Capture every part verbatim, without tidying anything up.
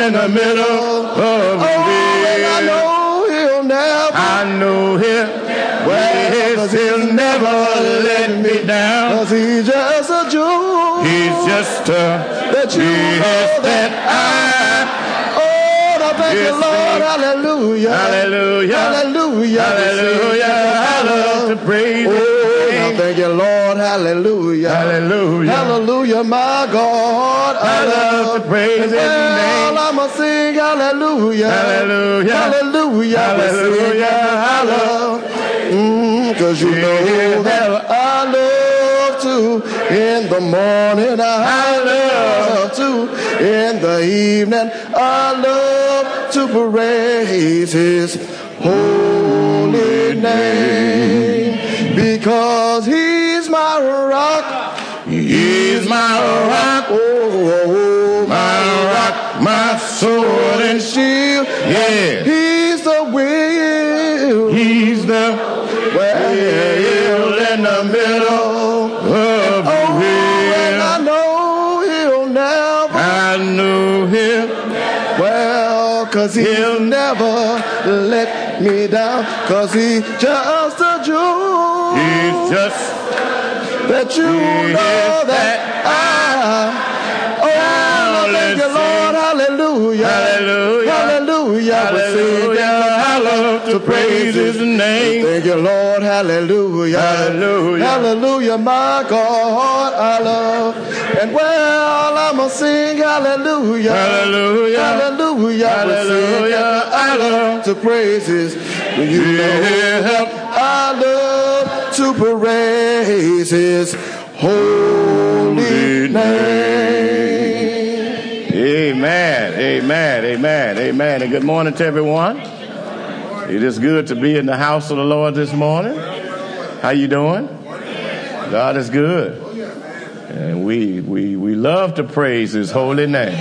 in the middle of the wheel. I know he'll never. I know he'll. Well, he'll never let me down. Cause he's just a Jew. He's just a that you know that I. Oh, I thank you, Lord. Hallelujah. Hallelujah. Hallelujah. Hallelujah. I love to praise His name. Thank you, Lord. Hallelujah. Hallelujah. Hallelujah, my God. I love to praise His name. I'ma sing hallelujah. Hallelujah. Hallelujah. Hallelujah. I love. Mm, Cause you know that I love to. In the morning I love to. In the evening I love to praise His holy name. Because He's my rock. He's my rock. Oh, my rock, my sword and shield. Yeah. He's the wheel. He's the wheel in the middle of the oh, wheel. And I know he'll never. I know he'll. Well, cause he'll, he'll never let me down. Cause he's just a Jew. He's just that you know that I. Oh, thank you, Lord. Hallelujah. Hallelujah. Hallelujah. Hallelujah. I love to praise His name. Thank you, Lord. Hallelujah. Hallelujah. Hallelujah, my God. I love. And well, I'ma sing hallelujah. Hallelujah. Hallelujah. Hallelujah. I love to praise His. You know, I love to praise His holy name. Amen, amen, amen, amen. And good morning to everyone. It is good to be in the house of the Lord this morning. How you doing? God is good. And we, we, we love to praise His holy name.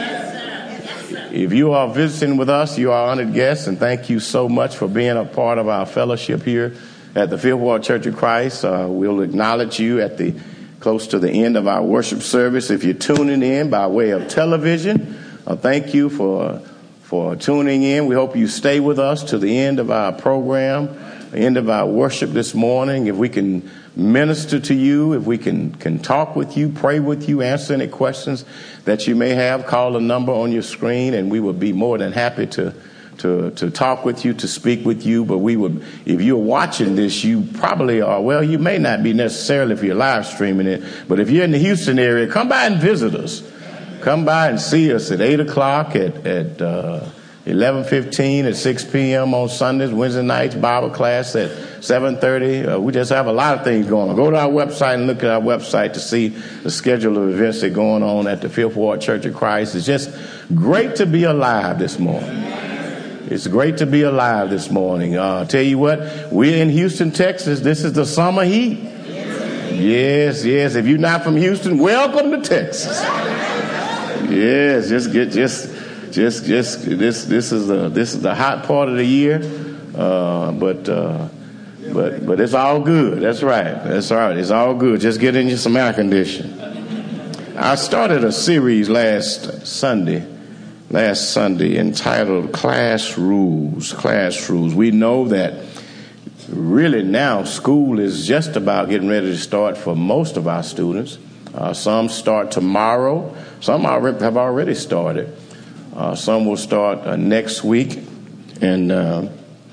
If you are visiting with us, you are honored guests, and thank you so much for being a part of our fellowship here at the Fifth Ward Church of Christ. Uh, we'll acknowledge you at the close to the end of our worship service. If you're tuning in by way of television, uh, thank you for for tuning in. We hope you stay with us to the end of our program, the end of our worship this morning. If we can minister to you, if we can, can talk with you, pray with you, answer any questions that you may have, call a number on your screen, and we would be more than happy to to to talk with you, to speak with you. But we would, if you're watching this, you probably are, well, you may not be necessarily if you're live streaming it, but if you're in the Houston area, come by and visit us. Come by and see us at eight o'clock, at, at uh, eleven fifteen, at six p.m. on Sundays, Wednesday nights, Bible class at seven thirty. Uh, we just have a lot of things going on. Go to our website and look at our website to see the schedule of events that are going on at the Fifth Ward Church of Christ. It's just great to be alive this morning. It's great to be alive this morning. Uh, tell you what, we're in Houston, Texas. This is the summer heat. Yes, yes. If you're not from Houston, welcome to Texas. Yes, just get just just just this this is the this is the hot part of the year, uh, but uh, but but it's all good. That's right. That's all right. It's all good. Just get in you some air conditioning. I started a series last Sunday. Last Sunday entitled Class Rules, Class Rules. We know that really now school is just about getting ready to start for most of our students. Uh, some start tomorrow. Some have already started. Uh, some will start uh, next week. And uh,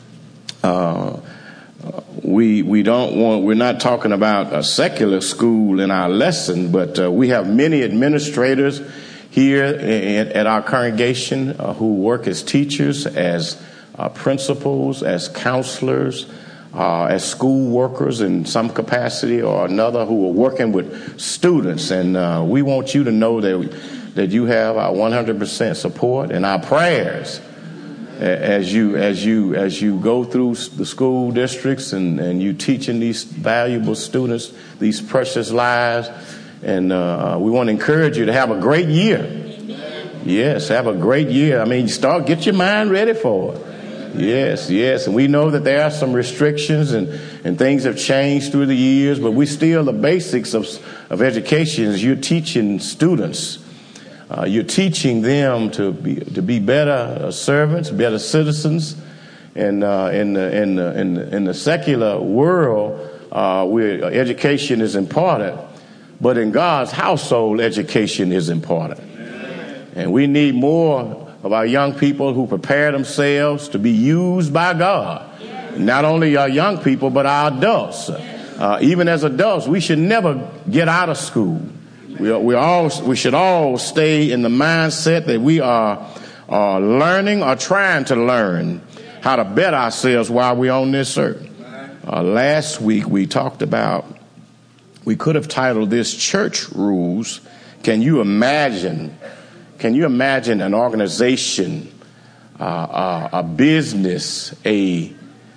uh, we we don't want, we're not talking about a secular school in our lesson, but uh, we have many administrators here at our congregation uh, who work as teachers, as uh, principals, as counselors, uh, as school workers in some capacity or another, who are working with students. And uh, we want you to know that that you have our one hundred percent support and our prayers as you as you as you go through the school districts and, and you teaching these valuable students these precious lives. And uh, we want to encourage you to have a great year. Yes, have a great year. I mean, start, get your mind ready for it. Yes, yes. And we know that there are some restrictions and, and things have changed through the years, but we still, the basics of, of education is you're teaching students Uh, you're teaching them to be to be better uh, servants, better citizens. And uh, in the in the in the, in the secular world, uh, where education is important, but in God's household, education is important. And we need more of our young people who prepare themselves to be used by God. Not only our young people, but our adults. Uh, even as adults, we should never get out of school. We, we all we should all stay in the mindset that we are, are learning or trying to learn how to better ourselves while we're on this earth. Uh, last week we talked about, we could have titled this Church Rules. Can you imagine, can you imagine an organization, uh, uh, a business, a,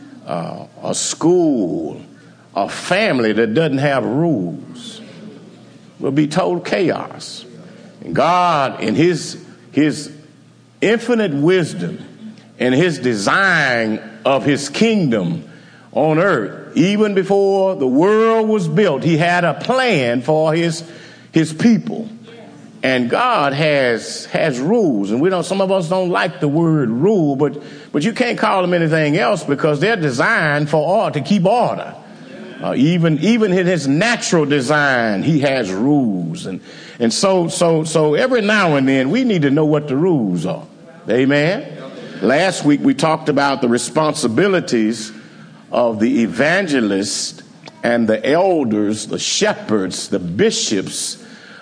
uh, a school, a family that doesn't have rules? Will be total chaos. And God, in his, his infinite wisdom, and his design of his kingdom on earth, even before the world was built, he had a plan for his his people. And God has has rules, and we don't. Some of us don't like the word rule, but but you can't call them anything else because they're designed for order, to keep order. Uh, even even in his natural design, he has rules, and and so so so every now and then we need to know what the rules are. Amen. Last week we talked about the responsibilities of the evangelists and the elders, the shepherds, the bishops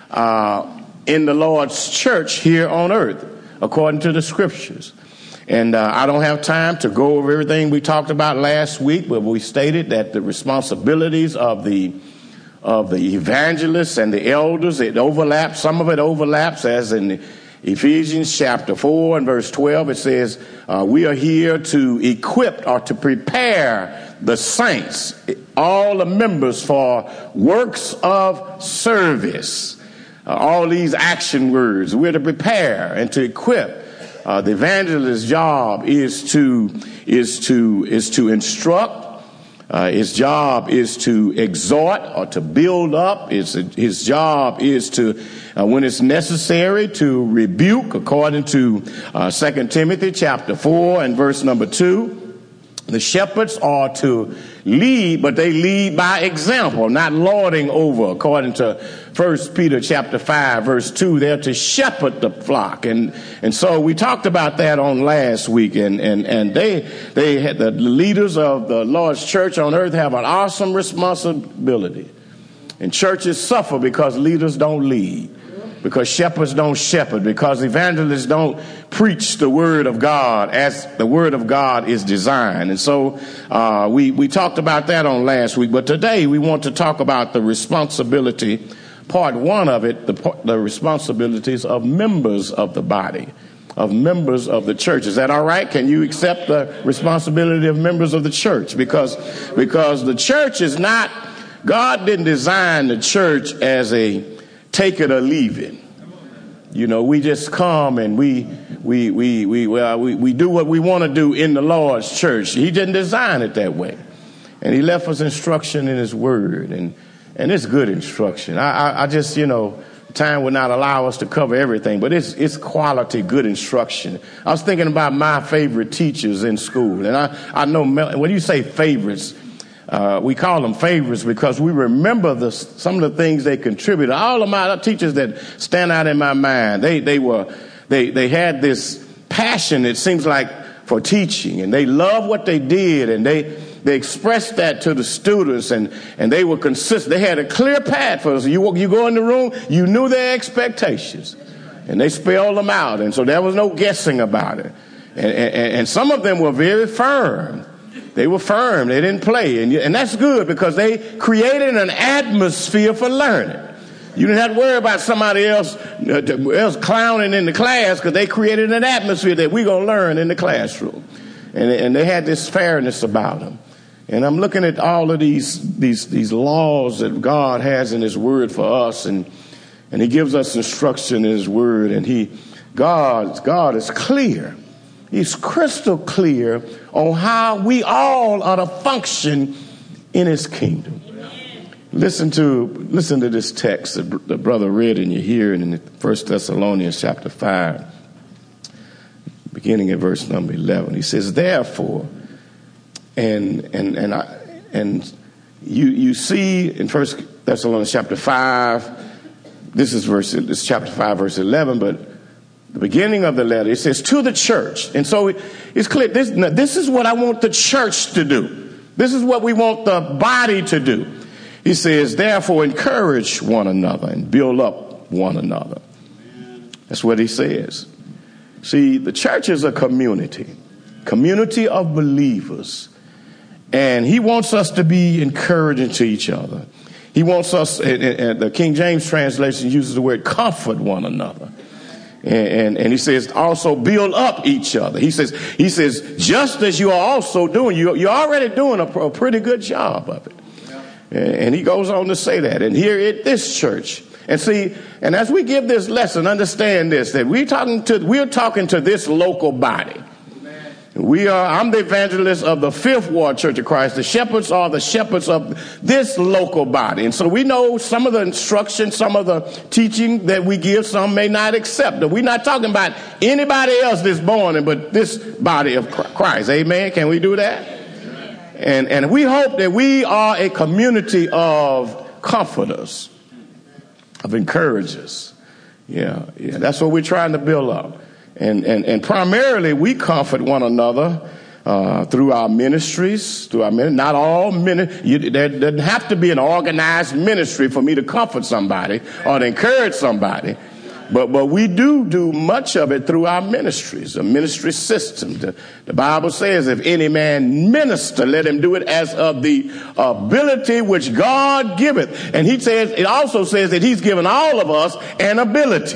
uh, in the Lord's church here on earth, according to the scriptures. And uh, I don't have time to go over everything we talked about last week, but we stated that the responsibilities of the of the evangelists and the elders, it overlaps. Some of it overlaps, as in the Ephesians chapter four and verse twelve, it says, uh, we are here to equip or to prepare the saints, all the members, for works of service. Uh, all these action words, we're to prepare and to equip. Uh, the evangelist's job is to is to is to instruct. Uh, his job is to exhort or to build up. His, his job is to, uh, when it's necessary, to rebuke, according to uh, Second Timothy chapter four and verse number two. The shepherds are to lead, but they lead by example, not lording over, according to First Peter chapter five, verse two. They're to shepherd the flock. And and so we talked about that on last week. And, and, and they, they had, the leaders of the Lord's church on earth have an awesome responsibility. And churches suffer because leaders don't lead, because shepherds don't shepherd, because evangelists don't preach the word of God as the word of God is designed. And so uh, we, we talked about that on last week. But today we want to talk about the responsibility, part one of it, the, the responsibilities of members of the body, of members of the church. Is that all right? Can you accept the responsibility of members of the church? Because, because the church is not, God didn't design the church as a take it or leave it. You know, we just come and we we we we well we, we do what we want to do in the Lord's church. He didn't design it that way, and he left us instruction in his word, and and it's good instruction. I I, I just you know time would not allow us to cover everything, but it's it's quality, good instruction. I was thinking about my favorite teachers in school, and I I know when you say favorites. Uh, we call them favorites because we remember the, some of the things they contributed. All of my teachers that stand out in my mind, they they were they they had this passion, it seems like, for teaching, and they loved what they did, and they they expressed that to the students, and and they were consistent. They had a clear path for us. You you go in the room, you knew their expectations, and they spelled them out, and so there was no guessing about it. And and, and some of them were very firm. They were firm. They didn't play. And, and that's good because they created an atmosphere for learning. You didn't have to worry about somebody else, uh, else clowning in the class because they created an atmosphere that we're going to learn in the classroom. And, and they had this fairness about them. And I'm looking at all of these, these, these laws that God has in his word for us. And, and he gives us instruction in his word. And he, God, God is clear. He's crystal clear on how we all are to function in his kingdom. Listen to listen to this text that the brother read in your hearing in First Thessalonians chapter five, beginning at verse number eleven. He says, "Therefore," and and and I, and you you see in First Thessalonians chapter five, this is verse this is chapter five verse eleven, but the beginning of the letter it says to the church, and so it's clear this this is what I want the church to do. This is what we want the body to do. He says, "Therefore, encourage one another and build up one another." That's what he says. See, the church is a community, community of believers. And he wants us to be encouraging to each other. He wants us, and, and the King James translation uses the word comfort one another. And, and, and he says also build up each other. He says, he says, just as you are also doing, you, you're already doing a, a pretty good job of it. And he goes on to say that. And here at this church, and see, and as we give this lesson, understand this, that we're talking to, we're talking to this local body. We are, I'm the evangelist of the Fifth Ward Church of Christ. The shepherds are the shepherds of this local body. And so we know some of the instruction, some of the teaching that we give, some may not accept. But we're not talking about anybody else that's born, but this body of Christ. Amen. Can we do that? And, and we hope that we are a community of comforters, of encouragers. Yeah, yeah, that's what we're trying to build up. And, and, and primarily we comfort one another uh, through our ministries, through our ministry. Not all ministry. There doesn't have to be an organized ministry for me to comfort somebody or to encourage somebody. But but we do do much of it through our ministries, a ministry system. The, the Bible says, if any man minister, let him do it as of the ability which God giveth. And he says, it also says that he's given all of us an ability,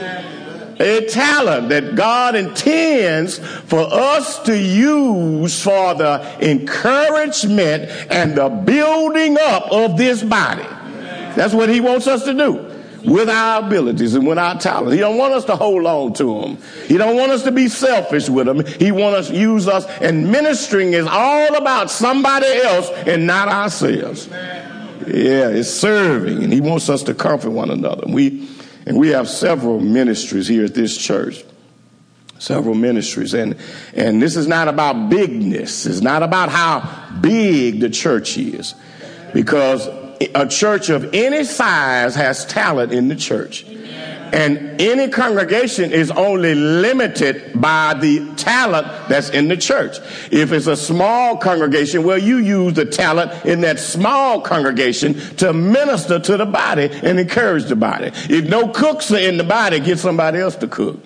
a talent that God intends for us to use for the encouragement and the building up of this body. That's what he wants us to do. With our abilities and with our talents. He don't want us to hold on to them. He don't want us to be selfish with them. He wants us to use us. And ministering is all about somebody else and not ourselves. Yeah, it's serving. And he wants us to comfort one another. We and we have several ministries here at this church. Several ministries. And and this is not about bigness. It's not about how big the church is. Because a church of any size has talent in the church. And any congregation is only limited by the talent that's in the church. If it's a small congregation, well, you use the talent in that small congregation to minister to the body and encourage the body. If no cooks are in the body, get somebody else to cook.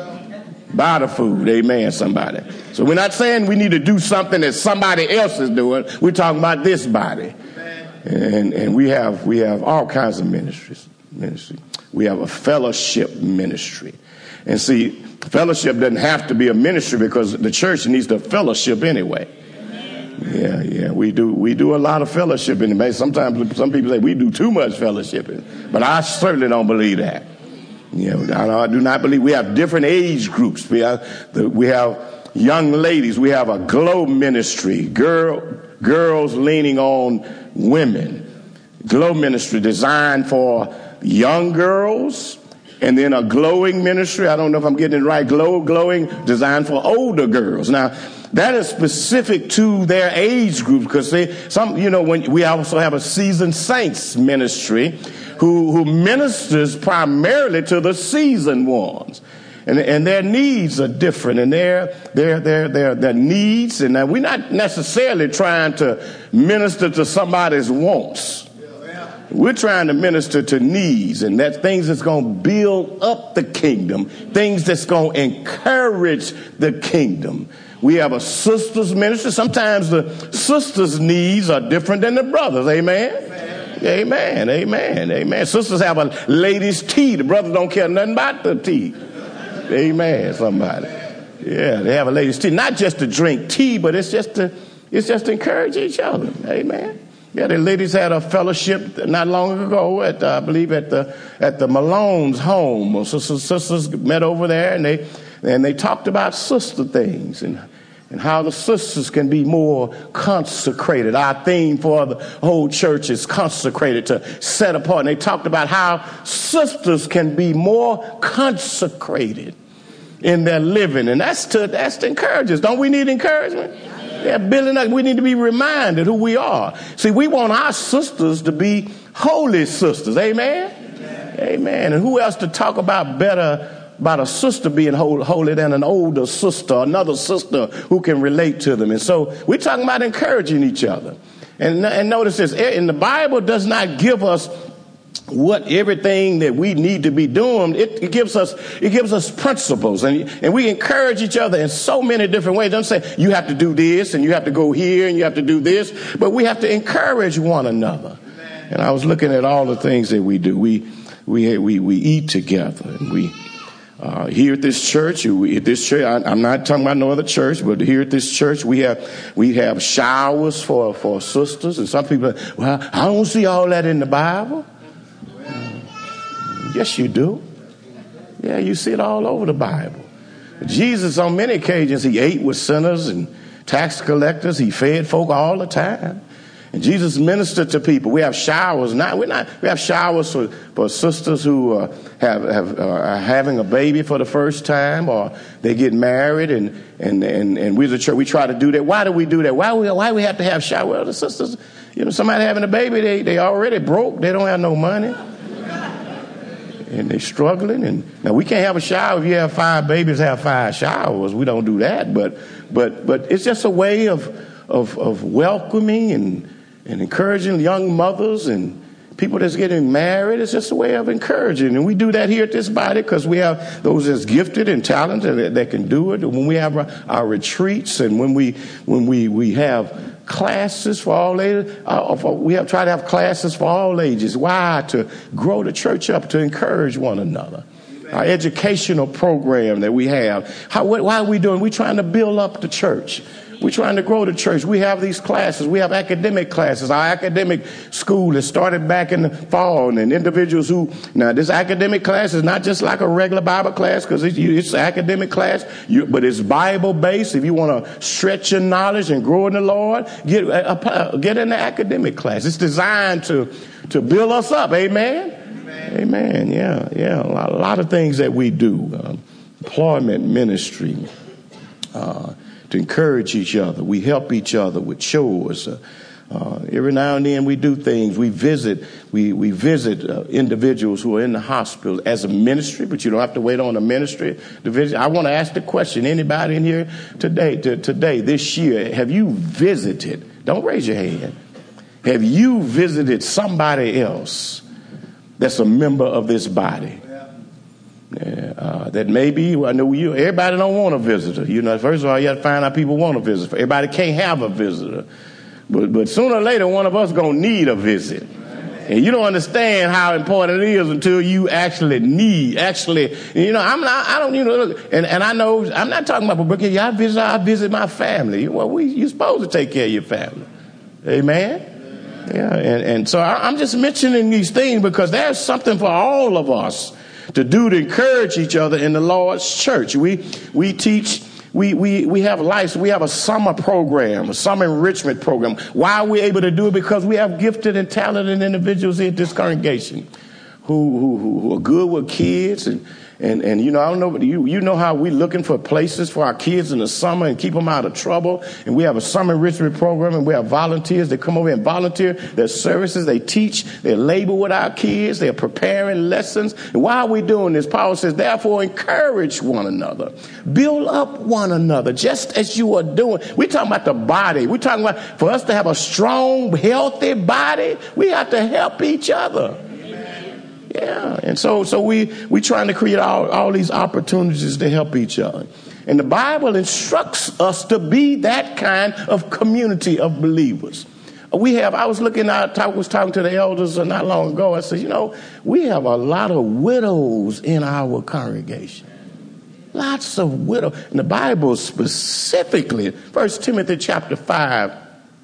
Buy the food. Amen, somebody. So we're not saying we need to do something that somebody else is doing. We're talking about this body. And and we have we have all kinds of ministries. Ministry. We have a fellowship ministry. And see, fellowship doesn't have to be a ministry because the church needs to fellowship anyway. Yeah, yeah, we do we do a lot of fellowshipping. Sometimes some people say we do too much fellowshipping, but I certainly don't believe that. You know, I, I do not believe we have different age groups. We have the, we have young ladies. We have a glow ministry, girl girls leaning on women. Glow ministry designed for young girls, and then a glowing ministry. I don't know if I'm getting it right. Glow, glowing, designed for older girls. Now, that is specific to their age group because they, some, you know, when we also have a seasoned saints ministry who, who ministers primarily to the seasoned ones. And, and their needs are different, and their their their their their needs. And now we're not necessarily trying to minister to somebody's wants. We're trying to minister to needs, and that's things that's going to build up the kingdom, things that's going to encourage the kingdom. We have a sisters ministry. Sometimes the sisters' needs are different than the brothers. Amen. Amen. Amen. Amen. Amen. Sisters have a ladies' tea. The brothers don't care nothing about the tea. Amen, somebody. Yeah, they have a ladies' tea. Not just to drink tea, but it's just to it's just to encourage each other. Amen. Yeah, the ladies had a fellowship not long ago at uh, I believe at the at the Malone's home. Sisters, sisters met over there and they and they talked about sister things and and how the sisters can be more consecrated. Our theme for the whole church is consecrated, to set apart. And they talked about how sisters can be more consecrated in their living. And that's to, that's to encourage us. Don't we need encouragement? Yeah, building up. We need to be reminded who we are. See, we want our sisters to be holy sisters. Amen? Amen. Amen. And who else to talk about better about a sister being holy than an older sister, another sister who can relate to them. And so we're talking about encouraging each other. And, and notice this, and the Bible does not give us what everything that we need to be doing. It, it gives us it gives us principles, and, and we encourage each other in so many different ways. It doesn't say you have to do this and you have to go here and you have to do this, but we have to encourage one another. Amen. And I was looking at all the things that we do. We we we, we eat together, and we Uh, here at this church, we, at this church, I, I'm not talking about no other church, but here at this church, we have we have showers for, for sisters. And some people, well, I don't see all that in the Bible. Uh, yes, you do. Yeah, you see it all over the Bible. Jesus, on many occasions, he ate with sinners and tax collectors. He fed folk all the time. And Jesus ministered to people. We have showers. Not we're not. We have showers for, for sisters who uh, have have uh, are having a baby for the first time, or they get married, and and and and we the church we try to do that. Why do we do that? Why we why we have to have showers? Well, the sisters, you know, somebody having a baby, they they already broke. They don't have no money, and they struggling. And now we can't have a shower if you have five babies. Have five showers. We don't do that. But but but it's just a way of of of welcoming and. and encouraging young mothers and people that's getting married. It's just a way of encouraging. And we do that here at this body because we have those that's gifted and talented that, that can do it. And when we have our, our retreats and when we when we, we have classes for all ages, uh, we have tried to have classes for all ages. Why? To grow the church up, to encourage one another. Amen. Our educational program that we have. How, what, why are we doing? We're trying to build up the church. We're trying to grow the church. We have these classes. We have academic classes. Our academic school has started back in the fall. And individuals who, now this academic class is not just like a regular Bible class because it's, it's an academic class, you, but it's Bible based. If you want to stretch your knowledge and grow in the Lord, get, uh, get in the academic class. It's designed to, to build us up. Amen? Amen. Amen. Yeah, yeah. A lot, a lot of things that we do. Um, employment ministry. Uh, to encourage each other. We help each other with chores. Uh, uh, every now and then we do things. We visit we, we visit uh, individuals who are in the hospital as a ministry, but you don't have to wait on a ministry to visit. I want to ask the question, anybody in here today, to, today, this year, have you visited, don't raise your hand, have you visited somebody else that's a member of this body? Yeah, uh, that maybe, I know you, everybody don't want a visitor. You know, first of all, you have to find out people want a visitor. Everybody can't have a visitor. But but sooner or later, one of us going to need a visit. And you don't understand how important it is until you actually need, actually, you know, I'm not, I don't, you know, look, and, and I know, I'm not talking about, but I visit, I visit my family. Well, we, you're supposed to take care of your family. Amen? Yeah, and, and so I, I'm just mentioning these things because there's something for all of us to do to encourage each other in the Lord's church. We we teach, we we we have life. We have a summer program, a summer enrichment program. Why are we able to do it? Because we have gifted and talented individuals in this congregation who who, who are good with kids and. And, and, you know, I don't know, but you, you know how we're looking for places for our kids in the summer and keep them out of trouble. And we have a summer enrichment program, and we have volunteers that come over and volunteer their services. They teach, they labor with our kids. They're preparing lessons. And why are we doing this? Paul says, therefore, encourage one another. Build up one another, just as you are doing. We're talking about the body. We're talking about for us to have a strong, healthy body, we have to help each other. Yeah, and so so we we trying to create all, all these opportunities to help each other. And the Bible instructs us to be that kind of community of believers. We have, I was looking at, I was talking to the elders not long ago. I said, you know, we have a lot of widows in our congregation. Lots of widows. And the Bible specifically, First Timothy chapter five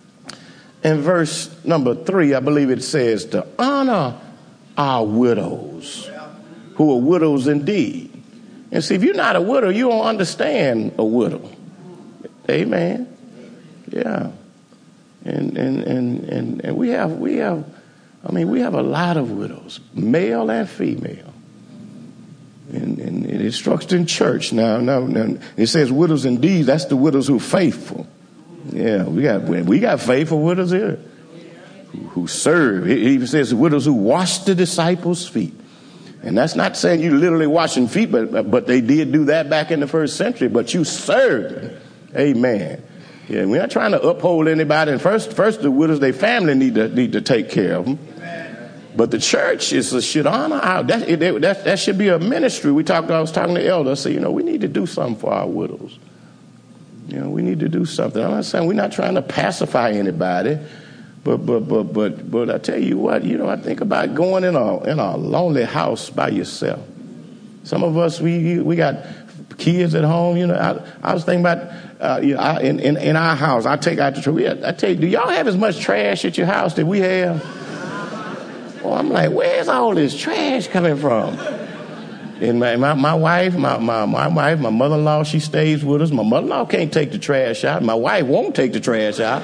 and verse number three, I believe it says to honor our widows, who are widows indeed. And see, if you're not a widow, you don't understand a widow. Amen. Yeah. And and and and, and we have we have I mean we have a lot of widows, male and female. And, and, and it instructs in church now, now. Now it says widows indeed. That's the widows who are faithful. Yeah, we got we got faithful widows here who, who serve. It even says widows who wash the disciples' feet. And that's not saying you literally washing feet, but but they did do that back in the first century. But you served. Amen. Yeah, we're not trying to uphold anybody. And first, first the widows, their family need to need to take care of them. But the church is should honor out. That, it, that that should be a ministry. We talked. I was talking to the elder. I said, you know, we need to do something for our widows. You know, we need to do something. I'm not saying we're not trying to pacify anybody, but but but but but I tell you what, you know, I think about going in a in a lonely house by yourself. Some of us we we got kids at home. You know, I, I was thinking about uh, you know, I, in, in in our house. I take out the trash. I tell you, do y'all have as much trash at your house that we have? Oh, I'm like, where's all this trash coming from? And my, my, my wife, my, my, my wife, my mother-in-law, she stays with us. My mother-in-law can't take the trash out. My wife won't take the trash out.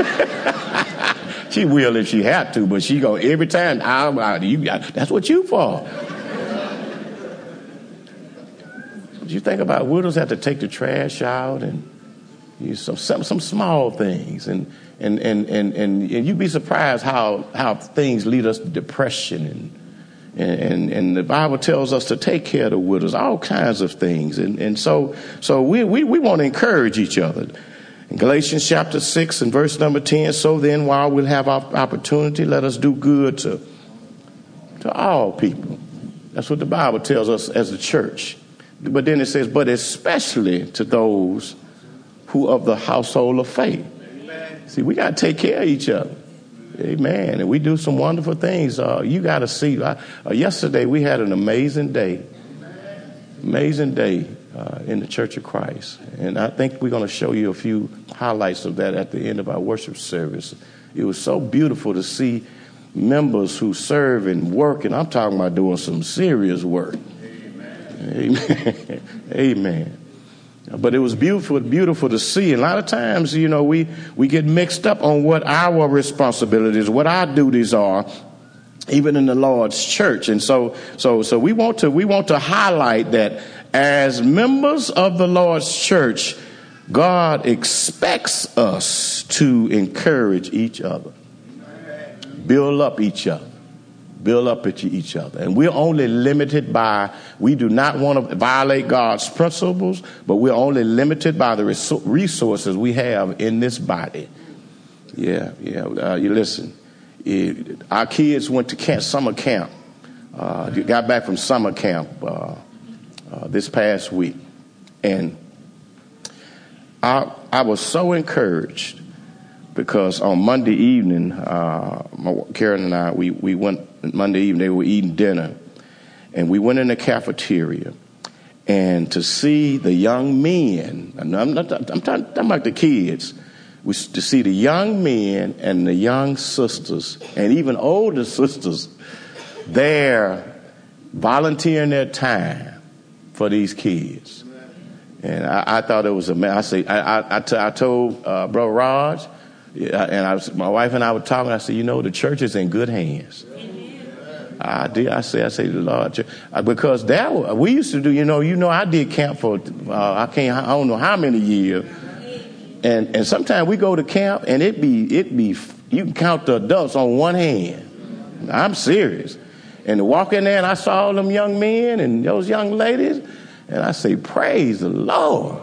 She will if she had to, but she go every time. I, I, you, I, that's what you for. You think about widows have to take the trash out and you know, some, some some small things, and and, and, and, and and you'd be surprised how how things lead us to depression, and and and the Bible tells us to take care of the widows, all kinds of things, and and so so we we, we want to encourage each other. In Galatians chapter six and verse number ten, so then while we'll have our opportunity, let us do good to to all people. That's what the Bible tells us as a church. But then it says, but especially to those who of the household of faith. Amen. See, we got to take care of each other. Amen. And we do some wonderful things. Uh, you got to see. Uh, uh, yesterday we had an amazing day. Amazing day uh, in the Church of Christ. And I think we're going to show you a few highlights of that at the end of our worship service. It was so beautiful to see members who serve and work. And I'm talking about doing some serious work. Amen. Amen. But it was beautiful, beautiful to see. And a lot of times, you know, we, we get mixed up on what our responsibilities, what our duties are, even in the Lord's church. And so, so, so we want to, we want to highlight that as members of the Lord's church, God expects us to encourage each other, build up each other. Build up at each other. And we're only limited by, we do not want to violate God's principles, but we're only limited by the resources we have in this body. Yeah, yeah. Uh, you listen, it, our kids went to camp, summer camp, uh, got back from summer camp uh, uh, this past week. And I, I was so encouraged because on Monday evening, uh, my, Karen and I, we, we went Monday evening, they were eating dinner, and we went in the cafeteria, and to see the young men, I'm not I'm talking about the kids, we, to see the young men and the young sisters, and even older sisters, there volunteering their time for these kids. And I, I thought it was amazing. I say, I, I, I, t- I told uh, Brother Raj, and I was, my wife and I were talking, I said, you know, the church is in good hands. I did. I say, I say, the Lord, because that we used to do. You know, you know, I did camp for uh, I can't. I don't know how many years, and and sometimes we go to camp and it be it be you can count the adults on one hand. I'm serious. And to walk in there and I saw all them young men and those young ladies, and I say, praise the Lord.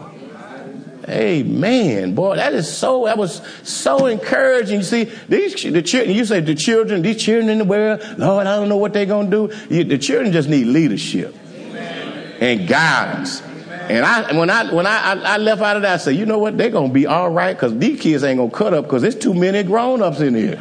Amen, boy, that is so. That was so encouraging. You see, these the children. You say the children, these children in the world. Lord, I don't know what they're gonna do. You, the children just need leadership. Amen. And guidance. Amen. And I, when I, when I, I left out of that, I said, you know what? They're gonna be all right because these kids ain't gonna cut up because there's too many grown-ups in here.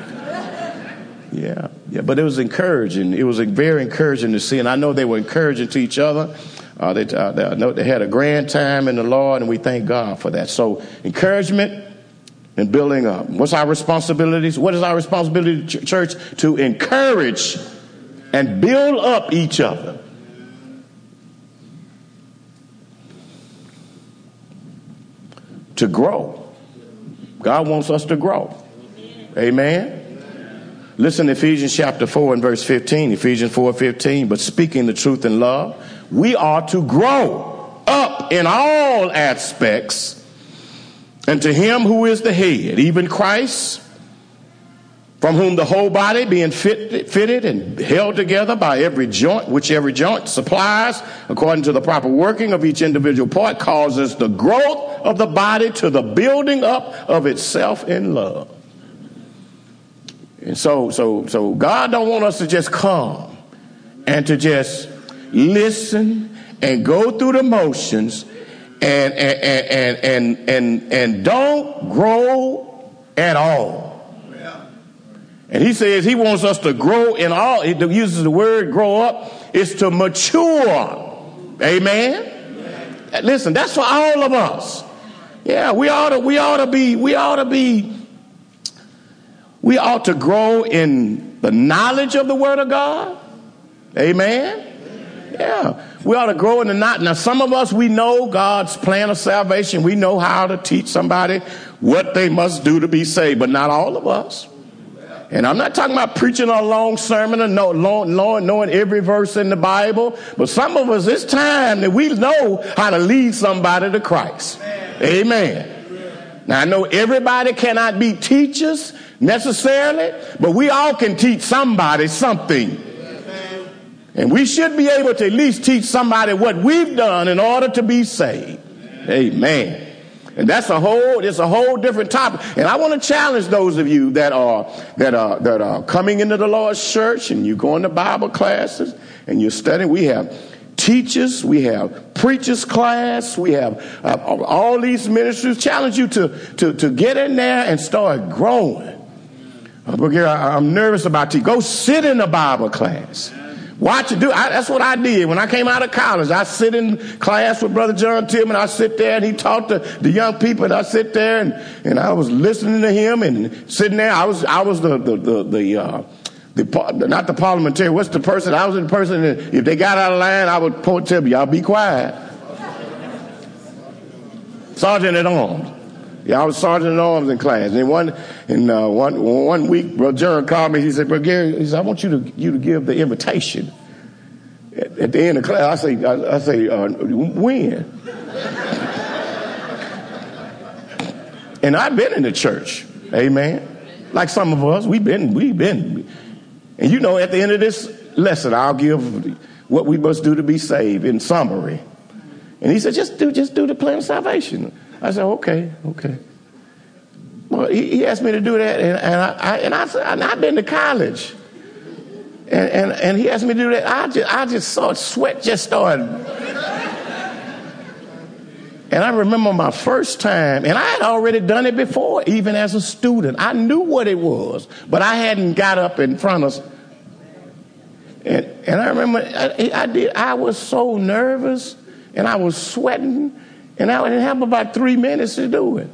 Yeah, yeah. But it was encouraging. It was very encouraging to see, and I know they were encouraging to each other. Uh, they, uh, they, uh, they had a grand time in the Lord, and we thank God for that. So encouragement and building up. What's our responsibilities? What is our responsibility, ch- church? To encourage and build up each other. to grow. God wants us to grow. Amen. Listen to Ephesians chapter four and verse fifteen. Ephesians four fifteen. But speaking the truth in love, we are to grow up in all aspects into him who is the head, even Christ, from whom the whole body being fit, fitted and held together by every joint, which every joint supplies, according to the proper working of each individual part, causes the growth of the body to the building up of itself in love. And so, so, so God don't want us to just come and to just listen and go through the motions and, and, and, and, and, and don't grow at all. And he says he wants us to grow in all. He uses the word grow up is to mature. Amen. Amen. Listen, that's for all of us. Yeah, we ought to, we ought to be, we ought to be, we ought to grow in the knowledge of the word of God. Amen. Yeah, we ought to grow in the knowledge. Now, some of us, we know God's plan of salvation. We know how to teach somebody what they must do to be saved, but not all of us. And I'm not talking about preaching a long sermon and know, knowing every verse in the Bible. But some of us, it's time that we know how to lead somebody to Christ. Amen. Now, I know everybody cannot be teachers necessarily, but we all can teach somebody something. And we should be able to at least teach somebody what we've done in order to be saved. Amen. And that's a whole, it's a whole different topic. And I want to challenge those of you that are, that are, that are coming into the Lord's church and you're going to Bible classes and you're studying. We have teachers, we have preachers class, we have uh, all these ministries. Challenge you to, to, to get in there and start growing. Uh, I'm nervous about you. Go sit in a Bible class. Watch it do. I, that's what I did when I came out of college. I sit in class with Brother John Tillman. I sit there and he taught the, the young people. And I sit there and, and I was listening to him and sitting there. I was I was the the the, the, uh, the not the parliamentarian. What's the person? I was the person that if they got out of line, I would point to them, y'all be quiet. Sergeant at arms. Yeah, I was sergeant at arms in class. And one in uh, one one week, Brother John called me. He said, "Brother Gary, he said, I want you to you to give the invitation at, at the end of class." I say, I, I say, uh, when? And I've been in the church, amen. Like some of us, we've been, we've been. And you know, at the end of this lesson, I'll give what we must do to be saved in summary. And he said, just do, just do the plan of salvation. I said, okay, okay. Well, he, he asked me to do that, and, and I, I and I said, and I've been to college, and, and and he asked me to do that. I just I just saw sweat just started, and I remember my first time, and I had already done it before, even as a student. I knew what it was, but I hadn't got up in front of. And and I remember I, I did. I was so nervous, and I was sweating. And I didn't have about three minutes to do it.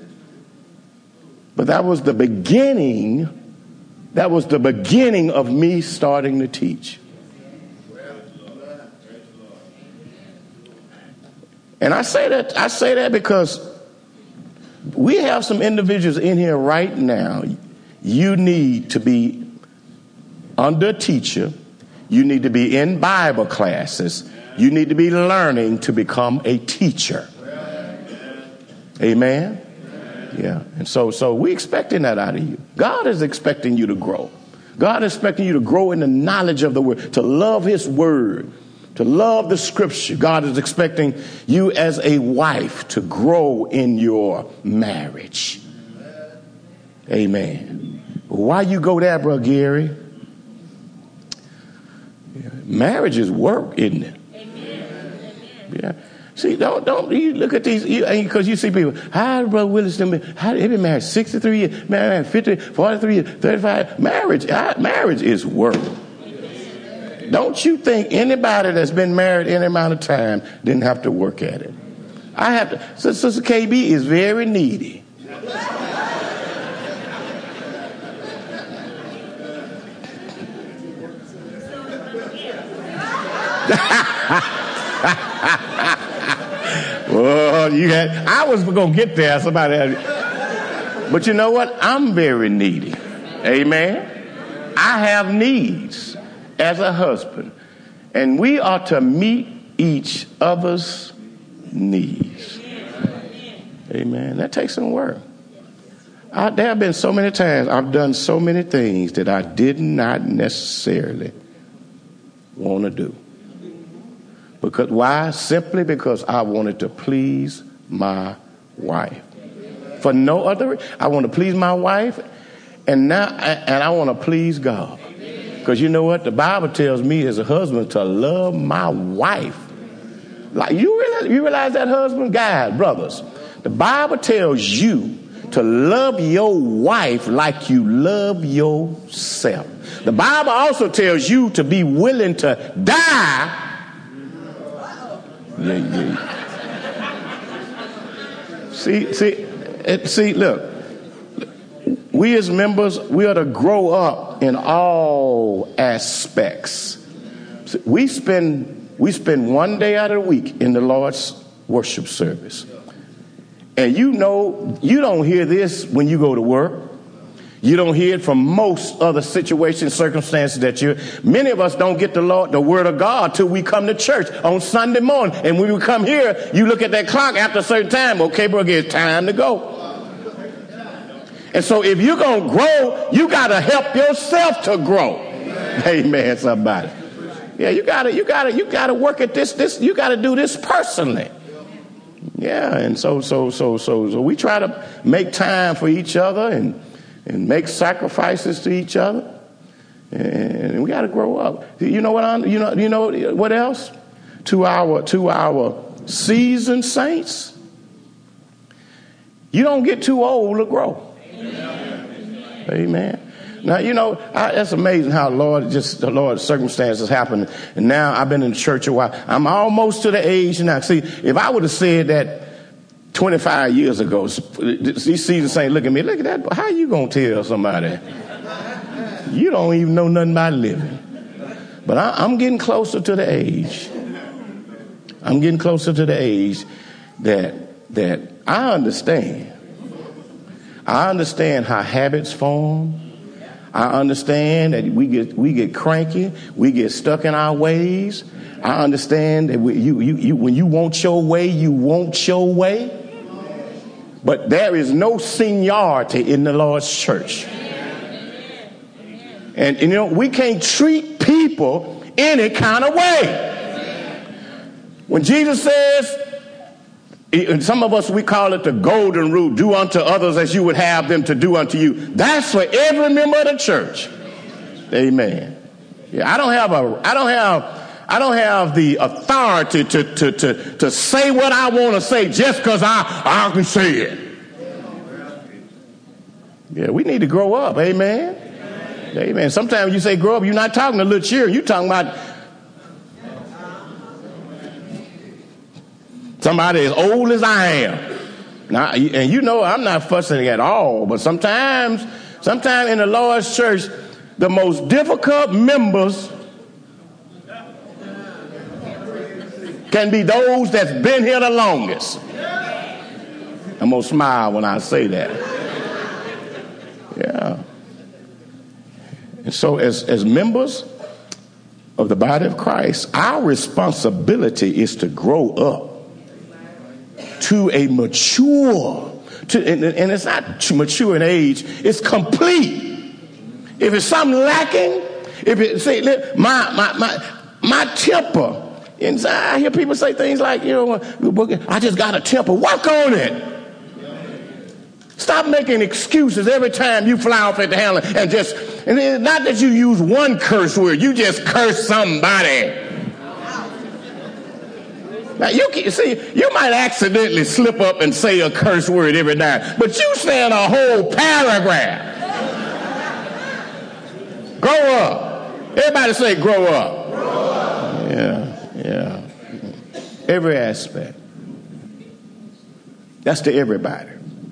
But that was the beginning, that was the beginning of me starting to teach. And I say that, I say that because we have some individuals in here right now. You need to be under a teacher. You need to be in Bible classes. You need to be learning to become a teacher. Amen. Yeah. And so, so we're expecting that out of you. God is expecting you to grow. God is expecting you to grow in the knowledge of the word, to love his word, to love the scripture. God is expecting you as a wife to grow in your marriage. Amen. Why you go there, Brother Gary? Marriage is work, isn't it? Yeah. See, don't don't you look at these, because you, you see people, how did Brother Willis, how they been married sixty-three years, married fifty, forty-three years, thirty-five. Marriage, I, marriage is work. Don't you think anybody that's been married any amount of time didn't have to work at it? I have to. So, Sister K B is very needy. Well, you had, I was going to get there. Somebody had, but you know what? I'm very needy. Amen. I have needs as a husband. And we are to meet each other's needs. Amen. That takes some work. I, there have been so many times I've done so many things that I did not necessarily want to do. Because why? Simply because I wanted to please my wife. For no other reason. I want to please my wife, and now and I want to please God. Because you know what? The Bible tells me as a husband to love my wife. Like you realize, you realize that, husband, guys, brothers. The Bible tells you to love your wife like you love yourself. The Bible also tells you to be willing to die. Yeah, yeah. See, see, see, look. We as members, we are to grow up in all aspects. We spend we spend one day out of the week in the Lord's worship service. And you know, you don't hear this when you go to work. You don't hear it from most other situations, circumstances that you're. Many of us don't get the Lord, the word of God till we come to church on Sunday morning. And when we come here, you look at that clock after a certain time. Okay, bro, it's time to go. And so if you're going to grow, you got to help yourself to grow. Amen, somebody. Yeah, you got to, you got to, you got to work at this, this, you got to do this personally. Yeah, and so, so, so, so, so we try to make time for each other and, and make sacrifices to each other. And we got to grow up. You know what I'm, you know, you know what else? To our, to our seasoned saints, you don't get too old to grow. Amen. Amen. Now, you know, I, that's amazing how Lord, just the Lord's circumstances happen. And now I've been in church a while. I'm almost to the age now. See, if I would have said that twenty-five years ago, these seasoned saints look at me, look at that. How you going to tell somebody? You don't even know nothing about living. But I, I'm getting closer to the age. I'm getting closer to the age that that I understand. I understand how habits form. I understand that we get we get cranky, we get stuck in our ways. I understand that we, you, you, you, when you want your way, you want your way. But there is no seniority in the Lord's church. And, and you know, we can't treat people any kind of way. When Jesus says, and some of us, we call it the golden rule, do unto others as you would have them to do unto you. That's for every member of the church. Amen. Yeah, I don't have a, I don't have, I don't have the authority to, to, to, to say what I want to say just because I, I can say it. Yeah, we need to grow up. Amen. Amen. Amen. Sometimes you say grow up, you're not talking to little children. You're talking about somebody as old as I am. Now, and you know I'm not fussing at all, but sometimes, sometimes in the Lord's church, the most difficult members can be those that's been here the longest. I'm going to smile when I say that. Yeah. And so as, as members of the body of Christ, our responsibility is to grow up to a mature, to, and, and it's not mature in age, it's complete. If it's something lacking, if it, say, my, my, my, my temper, and I hear people say things like, you know, I just got a temper, work on it. Stop making excuses every time you fly off at the handle and just, and it's not that you use one curse word, you just curse somebody. Now, you can, see, you might accidentally slip up and say a curse word every now, but you saying a whole paragraph. Grow up. Everybody say grow up. Grow up. Yeah, yeah. Every aspect. That's to everybody.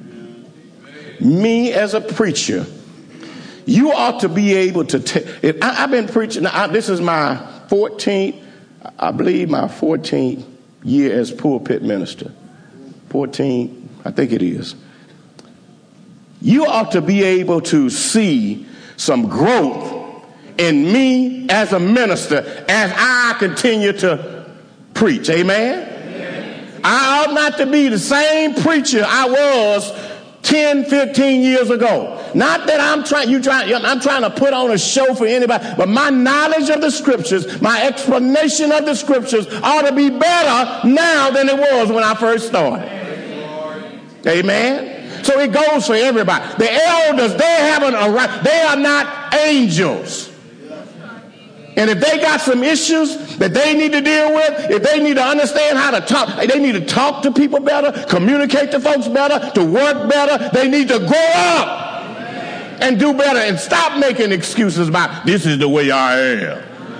Me as a preacher, you ought to be able to tell. I've been preaching, I, this is my fourteenth, I believe my fourteenth year as pulpit minister. fourteen, I think it is. You ought to be able to see some growth in me as a minister as I continue to preach. Amen? Amen. I ought not to be the same preacher I was ten, fifteen years ago. Not that I'm trying, you trying, I'm trying to put on a show for anybody, but my knowledge of the scriptures, my explanation of the scriptures ought to be better now than it was when I first started. Amen. So it goes for everybody. The elders, they haven't arrived. They are not angels. And if they got some issues that they need to deal with, if they need to understand how to talk, they need to talk to people better, communicate to folks better, to work better. They need to grow up and do better and stop making excuses about this is the way I am.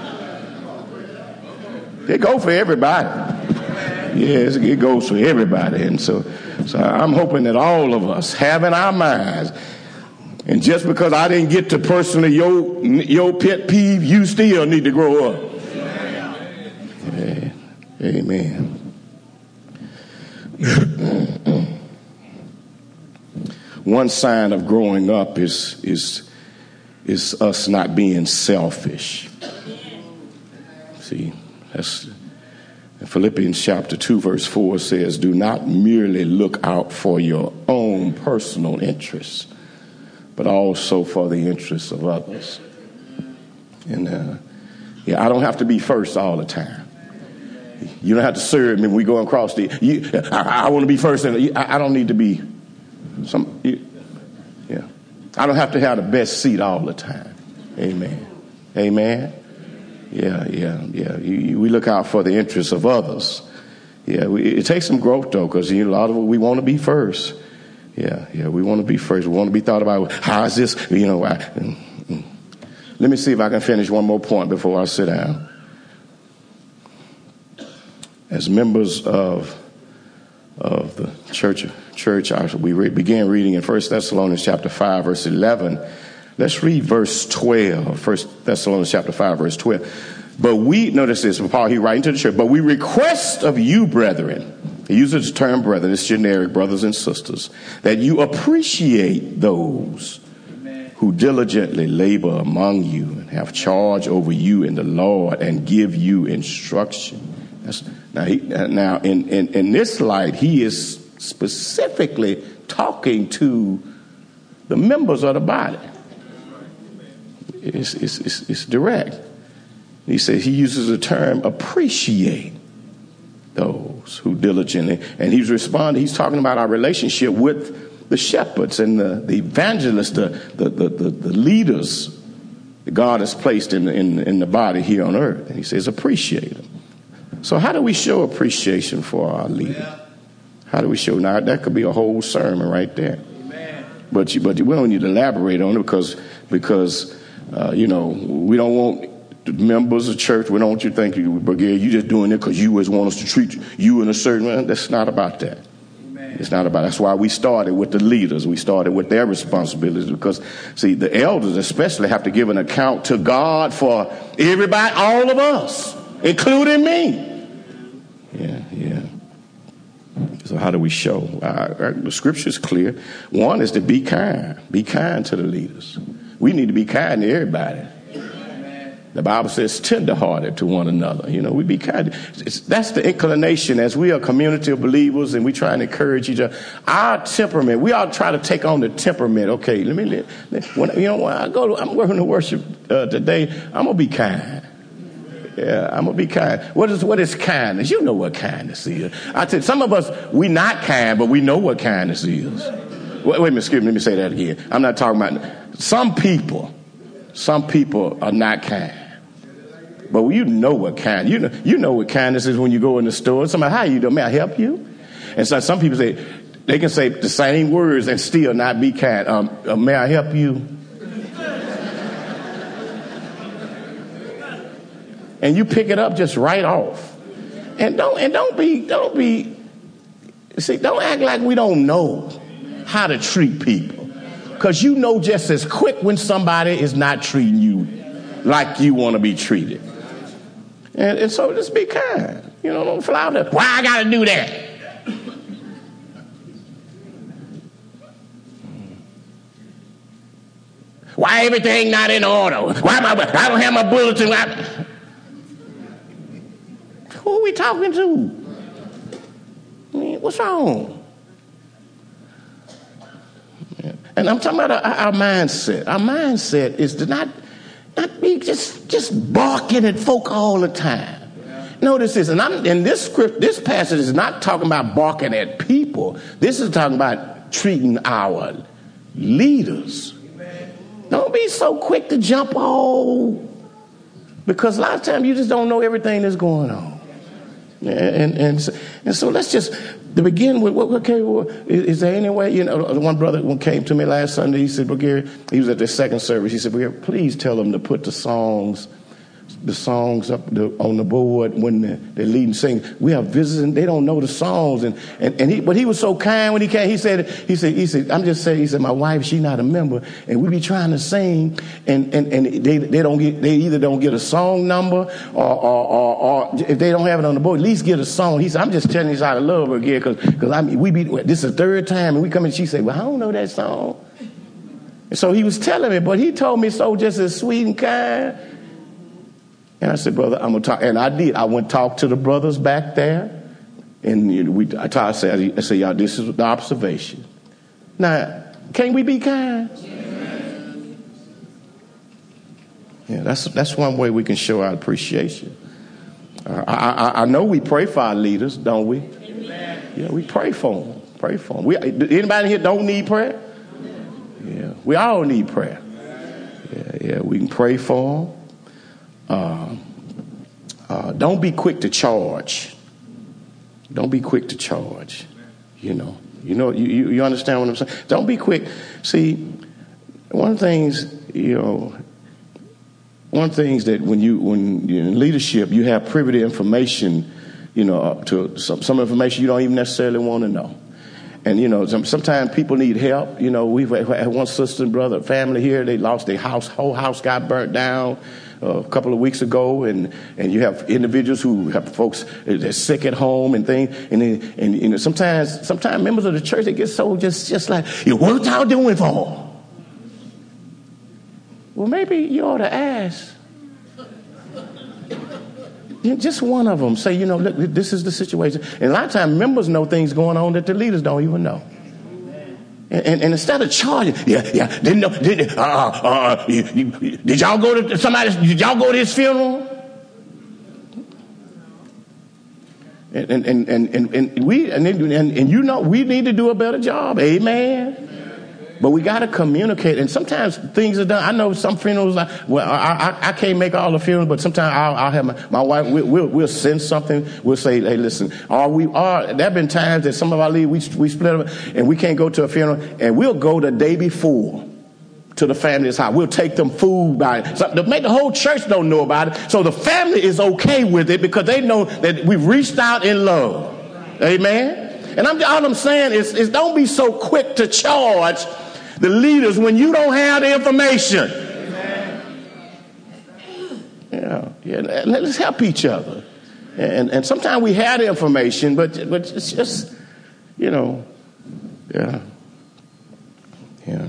It goes for everybody. Yes, it goes for everybody. And so, so I'm hoping that all of us have in our minds, and just because I didn't get to personally your, your pet peeve, you still need to grow up. Yeah. Amen. One sign of growing up is, is, is us not being selfish. See, that's in Philippians chapter two, verse four says, do not merely look out for your own personal interests, but also for the interests of others. And uh, yeah, I don't have to be first all the time. You don't have to serve me when we go across the. You, I, I want to be first, and I, I don't need to be. Some, yeah, I don't have to have the best seat all the time. Amen. Amen. Yeah, yeah, yeah. You, you, we look out for the interests of others. Yeah, we, it takes some growth though, because you know, a lot of it, we want to be first. Yeah, yeah, we want to be first. We want to be thought about. How is this? You know, I, mm, mm. Let me see if I can finish one more point before I sit down. As members of of the church, church, we re- began reading in First Thessalonians chapter five, verse eleven. Let's read verse twelve. First Thessalonians chapter five, verse twelve. But we, notice this, Paul, he writing to the church, but we request of you, brethren, he uses the term brethren, it's generic, brothers and sisters, that you appreciate those Amen. Who diligently labor among you and have charge over you in the Lord and give you instruction. That's, now, he, now in, in, in this light, he is specifically talking to the members of the body. It's, it's, it's, it's direct. He says he uses the term appreciate those who diligently, and he's responding, he's talking about our relationship with the shepherds and the, the evangelists, the, the, the, the, the leaders that God has placed in, in, in the body here on earth. And he says appreciate them. So how do we show appreciation for our leader? How do we show? Now, that could be a whole sermon right there. But, you, but we don't need to elaborate on it because, because uh, you know, we don't want members of church, we don't want you to think, you, Brigadier, you just doing it because you always want us to treat you in a certain way. That's not about that. Amen. It's not about, that's why we started with the leaders. We started with their responsibilities because, see, the elders especially have to give an account to God for everybody, all of us, including me. Yeah, yeah. So how do we show? Our, our, the scripture is clear. One is to be kind. Be kind to the leaders. We need to be kind to everybody. The Bible says tenderhearted to one another. You know, we be kind. It's, that's the inclination as we are a community of believers and we try and encourage each other. Our temperament, we all try to take on the temperament. Okay, let me, let, let, when, you know, when I go to, I'm working to worship uh, today, I'm going to be kind. Yeah, I'm going to be kind. What is, what is kindness? You know what kindness is. I tell you, some of us, we not kind, but we know what kindness is. Wait, wait a minute, excuse me, let me say that again. I'm not talking about, some people, some people are not kind. But you know what kind, you know, you know what kindness is when you go in the store. Somebody, how you doing? May I help you? And so some people say, they can say the same words and still not be kind. Um, uh, may I help you? And you pick it up just right off. And don't, and don't be, don't be, see, don't act like we don't know how to treat people. Because you know just as quick when somebody is not treating you like you want to be treated. And, and so just be kind. You know, don't fly out there. Why I got to do that? Why everything not in order? Why my, I don't have my bulletin? Why? Who are we talking to? I mean, what's wrong? And I'm talking about our, our mindset. Our mindset is to not, not be just, just barking at folk all the time. Yeah. Notice this, and I'm in this script, this passage is not talking about barking at people. This is talking about treating our leaders. Amen. Don't be so quick to jump all, because a lot of times you just don't know everything that's going on. And and and so, and so let's just to begin with. Okay, well, is, is there any way? You know, one brother came to me last Sunday. He said, "Well, Gary," he was at the second service. He said, "Well, Gary, please tell them to put the songs, the songs up the, on the board when they're, they're leading sing. We have visitors and they don't know the songs." And and and he, but he was so kind when he came. He said, he said, he said, "I'm just saying." He said, "My wife, she not a member, and we be trying to sing, and and and they they don't get they either don't get a song number or or or, or if they don't have it on the board, at least get a song." He said, "I'm just telling you how to love her again, because because I mean we be this is the third time and we come in." She said, "Well, I don't know that song." And so he was telling me, but he told me so just as sweet and kind. And I said, "Brother, I'm gonna talk." And I did. I went talk to the brothers back there, and you know, we. I, I said, "I said, y'all, this is the observation. Now, can we be kind?" Yeah, that's that's one way we can show our appreciation. Uh, I, I, I know we pray for our leaders, don't we? Amen. Yeah, we pray for them. Pray for them. We, anybody here don't need prayer? Yeah, we all need prayer. Yeah, yeah, we can pray for them. Uh, uh, don't be quick to charge. Don't be quick to charge. You know, you know, you, you, you understand what I'm saying? Don't be quick. See, one of the things, you know, one of the things that when you, when you're in leadership, you have privy to information, you know, up to some, some information you don't even necessarily want to know. And, you know, some, sometimes people need help. You know, we've had one sister and brother, family here, they lost their house, whole house got burnt down. Uh, a couple of weeks ago, and, and you have individuals who have folks that are sick at home and things, and then, and you know sometimes sometimes members of the church, they get so just just like, "You what y'all doing for?" Well, maybe you ought to ask. You know, just one of them say, "You know, look, this is the situation." And a lot of times, members know things going on that the leaders don't even know. And, and, and instead of charging, yeah, yeah, didn't know, did, uh, uh, you, you, did y'all go to somebody? Did y'all go to his funeral? And and and and, and we and, and and you know we need to do a better job. Amen. But we got to communicate, and sometimes things are done. I know some funerals. Like, well, I, I I can't make all the funerals, but sometimes I'll, I'll have my, my wife. We'll, we'll we'll send something. We'll say, "Hey, listen." Or we are. There have been times that some of our leaders we we split up, and we can't go to a funeral, and we'll go the day before to the family's house. We'll take them food by it, so to make the whole church don't know about it, so the family is okay with it because they know that we've reached out in love. Amen. And I'm all I'm saying is, is don't be so quick to charge the leaders when you don't have the information. Amen. Yeah, yeah. Let's help each other. And and sometimes we have the information, but but it's just, you know, yeah, yeah.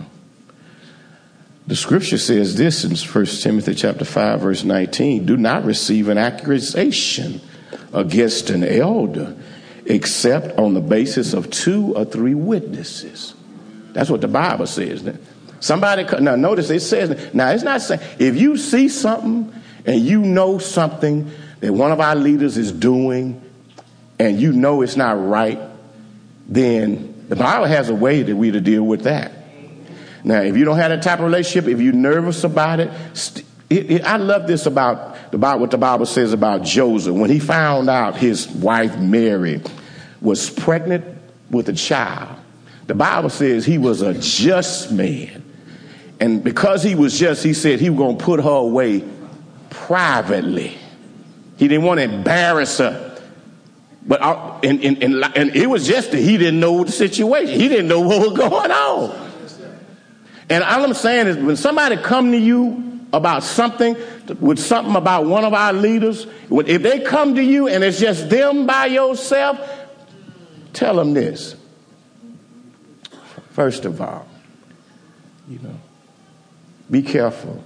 The scripture says this in First Timothy chapter five, verse nineteen: "Do not receive an accusation against an elder, except on the basis of two or three witnesses." That's what the Bible says. Somebody, now notice it says, now it's not saying, if you see something and you know something that one of our leaders is doing and you know it's not right, then the Bible has a way that we to deal with that. Now, if you don't have that type of relationship, if you're nervous about it, it, it I love this about, about what the Bible says about Joseph. When he found out his wife Mary was pregnant with a child, the Bible says he was a just man. And because he was just, he said he was going to put her away privately. He didn't want to embarrass her. But uh, and, and, and, and it was just that he didn't know the situation. He didn't know what was going on. And all I'm saying is when somebody come to you about something, with something about one of our leaders, if they come to you and it's just them by yourself, tell them this. First of all, you know, Be careful.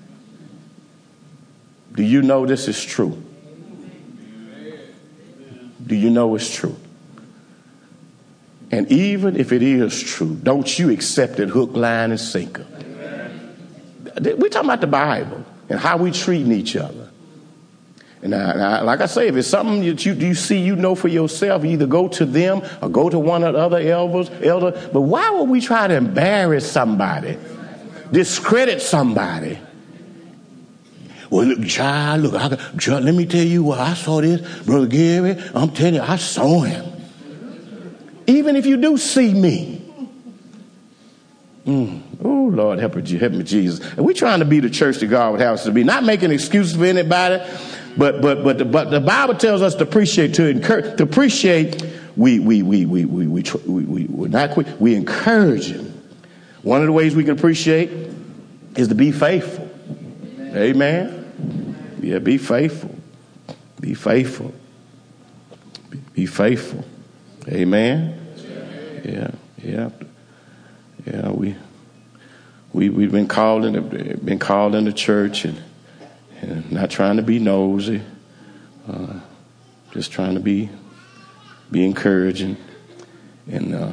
Do you know this is true? Do you know it's true? And even if it is true, don't you accept it hook, line, and sinker. We're talking about the Bible and how we treating each other. And I, and I, like I say, if it's something that you, you see, you know for yourself, you either go to them or go to one of the other elders. Elder. But why would we try to embarrass somebody, discredit somebody? Well, look, child, look, I, child, let me tell you what, I saw this, Brother Gary, I'm telling you, I saw him. Even if you do see me. Mm. Oh, Lord, help me, help me, Jesus. And we're trying to be the church that God would have us to be, not making excuses for anybody, but but but the, but the Bible tells us to appreciate, to encourage, to appreciate. We we we we we we we we we're not quick. We encourage him. One of the ways we can appreciate is to be faithful. Amen. Yeah, be faithful. Be faithful. Be, be faithful. Amen. Yeah, yeah, yeah. We we we've been called in the, been called in the church, and, and not trying to be nosy, uh, just trying to be be encouraging, and uh,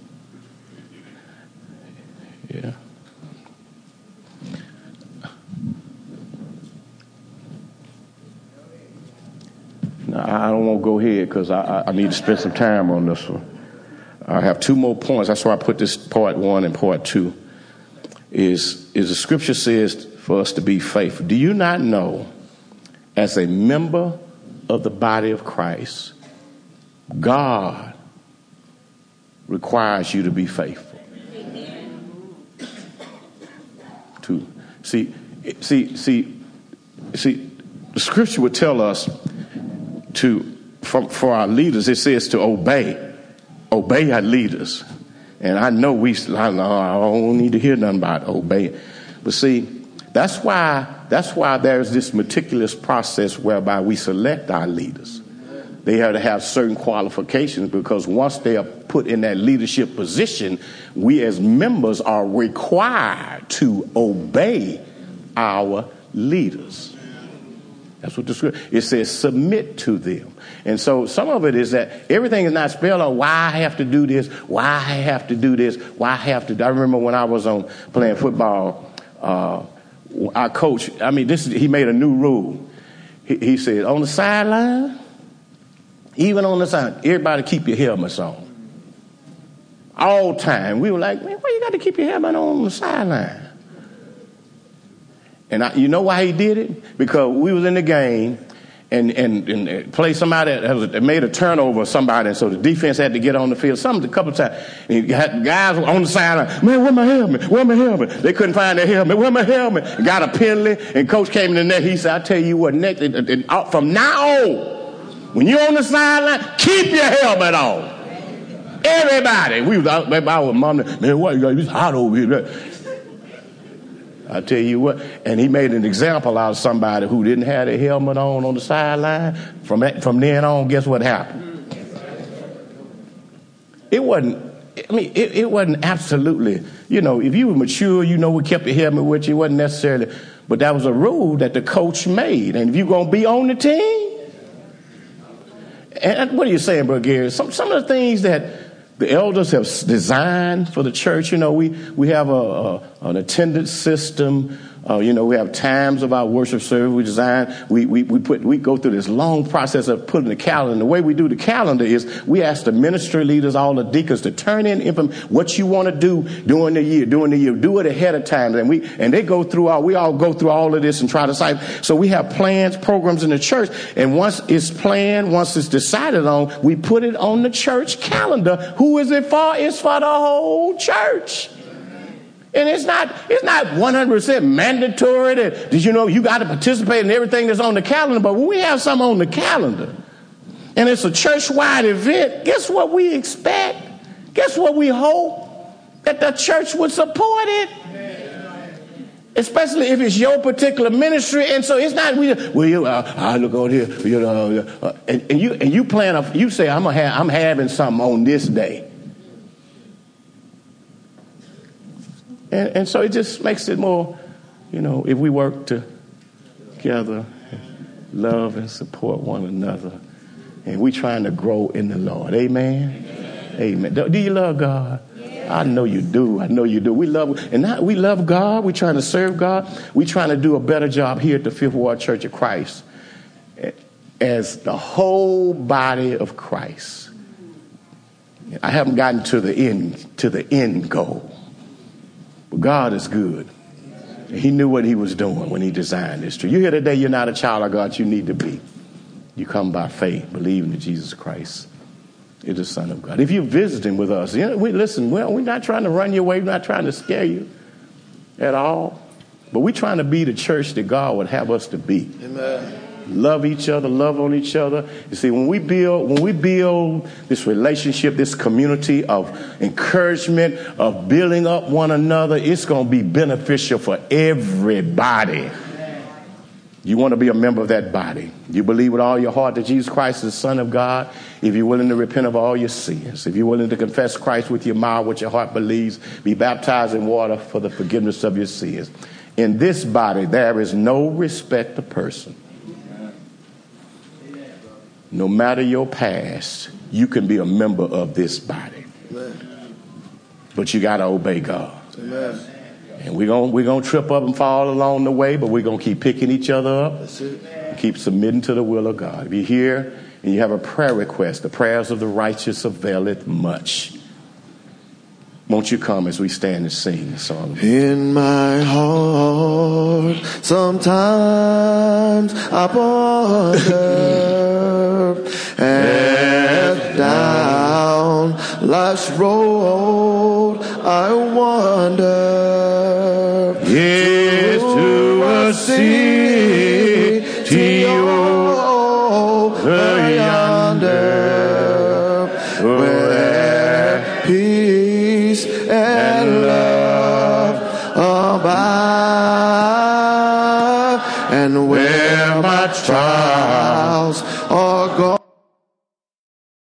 yeah. I don't want to go ahead because I, I need to spend some time on this one. I have two more points. That's why I put this part one and part two. Is, is the scripture says for us to be faithful. Do you not know, as a member of the body of Christ, God requires you to be faithful? To see, see, see, see, the scripture would tell us to, for, for our leaders, it says to obey. Obey our leaders. And I know we, I don't need to hear nothing about obey. But see, that's why, that's why there's this meticulous process whereby we select our leaders. They have to have certain qualifications, because once they are put in that leadership position, we as members are required to obey our leaders. That's what the scripture, it says submit to them. And so some of it is that everything is not spelled out, why I have to do this, why I have to do this, why I have to do. I remember when I was on playing football, uh, our coach, I mean, this he made a new rule. He, he said, on the sideline, even on the side, everybody keep your helmets on. All time. We were like, man, why you got to keep your helmet on on the sideline? And I, you know why he did it? Because we was in the game, and and, and played somebody that made a turnover or somebody, and so the defense had to get on the field. Some a couple of times, and you had guys on the sideline, man, where my helmet? Where my helmet? They couldn't find their helmet. Where my helmet? And got a penalty, and coach came in the net. He said, I tell you what, next, and, and, and from now on, when you're on the sideline, keep your helmet on. Everybody. We was out there, our mom, man, what, it's hot over here. I tell you what, and he made an example out of somebody who didn't have a helmet on on the sideline. From that, from then on, guess what happened? It wasn't, I mean, it, it wasn't absolutely, you know, if you were mature, you know, we kept your helmet with you. It wasn't necessarily, but that was a rule that the coach made. And if you're going to be on the team, and what are you saying, Brother Gary? Some, some of the things that the elders have designed for the church, you know, we, we have a, a an attendance system. Uh, you know, we have times of our worship service. We design, we, we, we put, we go through this long process of putting the calendar. And the way we do the calendar is we ask the ministry leaders, all the deacons, to turn in information, what you want to do during the year, during the year, do it ahead of time. And we, and they go through all, we all go through all of this and try to decide. So we have plans, programs in the church. And once it's planned, once it's decided on, we put it on the church calendar. Who is it for? It's for the whole church. And it's not it's not one hundred percent mandatory that, did you know you got to participate in everything that's on the calendar. But when we have something on the calendar and it's a church-wide event, guess what we expect? Guess what we hope? That the church would support it. Especially if it's your particular ministry. And so it's not, we, well, you, uh, I look over here, you know, uh, and, and you and you plan, a, you say, I'm, gonna have, I'm having something on this day. And, and so it just makes it more You know, if we work together, love and support one another, and we trying to grow in the Lord. Amen. Amen. Do, do you love God? I know you do. I know you do. We love, and not, we love God. We're trying to serve God. We're trying to do a better job here at the Fifth Ward Church of Christ as the whole body of Christ. I haven't gotten to the end, to the end goal. But God is good. He knew what he was doing when he designed this tree. You're here today, you're not a child of God, you need to be. You come by faith, believing in Jesus Christ is the Son of God. If you're visiting with us, you know, we, listen, well, we're not trying to run you away, we're not trying to scare you at all. But we're trying to be the church that God would have us to be. Amen. Love each other, love on each other. You see, when we build, when we build this relationship, this community of encouragement, of building up one another, it's going to be beneficial for everybody. You want to be a member of that body. You believe with all your heart that Jesus Christ is the Son of God. If you're willing to repent of all your sins, if you're willing to confess Christ with your mouth, with your heart believes, be baptized in water for the forgiveness of your sins. In this body, there is no respect of person. No matter your past, you can be a member of this body. Amen. But you got to obey God. Amen. And we're going we're gonna trip up and fall along the way, but we're going to keep picking each other up. That's it. And keep submitting to the will of God. If you're here and you have a prayer request, the prayers of the righteous availeth much. Won't you come as we stand and sing the song? In my heart, sometimes I wonder, and down life's road, I wander. Yes, to a city over yonder, where peace and love abide, and where my trials are gone.